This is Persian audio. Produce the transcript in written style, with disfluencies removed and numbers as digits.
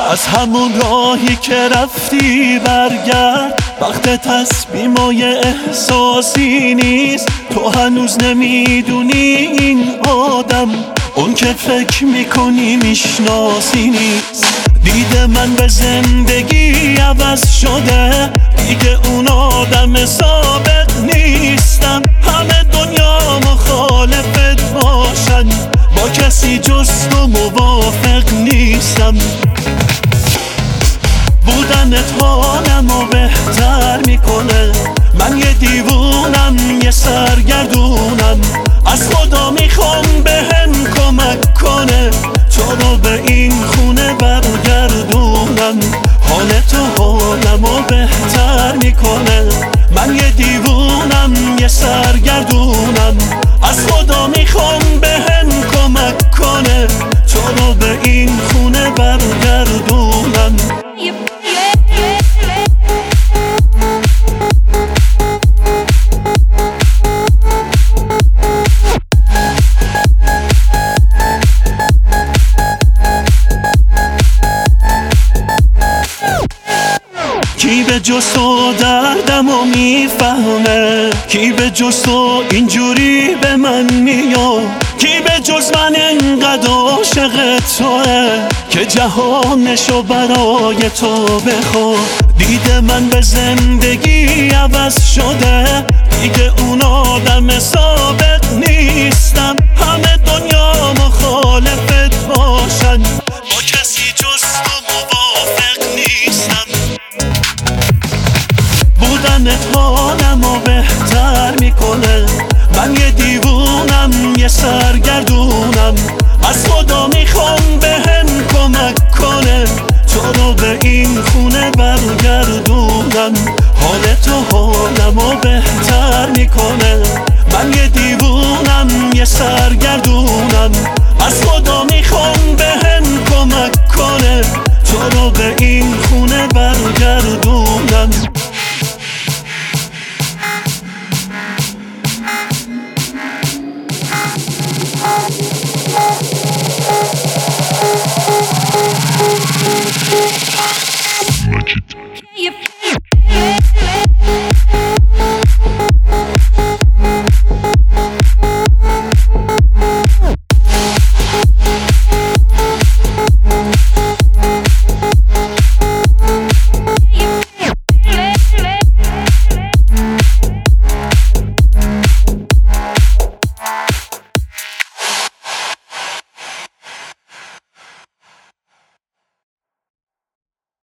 از همون راهی که رفتی برگرد، وقت تصمیمای احساسی نیست. تو هنوز نمیدونی این آدم اون که فکر میکنی میشناسی نیست. دیده من به زندگی عوض شده، دیگه اون آدم سابق نیستم. همه دنیا مخالفت باشن، با کسی جز تو موافق نیستم. بودنت حالمو بهتر میکنه، من یه دیوونم یه سرگردونم. از خدا میخوام بهم کمک کنه، تو رو به این خونه برگردونم. حال تو حالمو بهتر میکنه، من یه دیوونم یه سرگردونم. از خدا میخوام بهم کمک کنه، تو رو به این خونه برگردونم. کی به جز تو دردمو میفهمه؟ کی به جز تو اینجوری به من میاد؟ کی به جز من انقدر عاشق توه که جهانشو برای تو بخواد؟ دیده من به زندگی عوض شده، دیگه اون آدم سابق نیستم. همه دنیا مخالفت باشن، با کسی جز تو موافق نیستم. بودنت حالمو بهتر میکنه، من یه دیوونم یه سرگردونم. از خدا میخوام بهم کمک کنه، تو رو به این خونه برگردونم. حال تو حالمو بهتر میکنه، من یه دیوونم یه سرگردونم.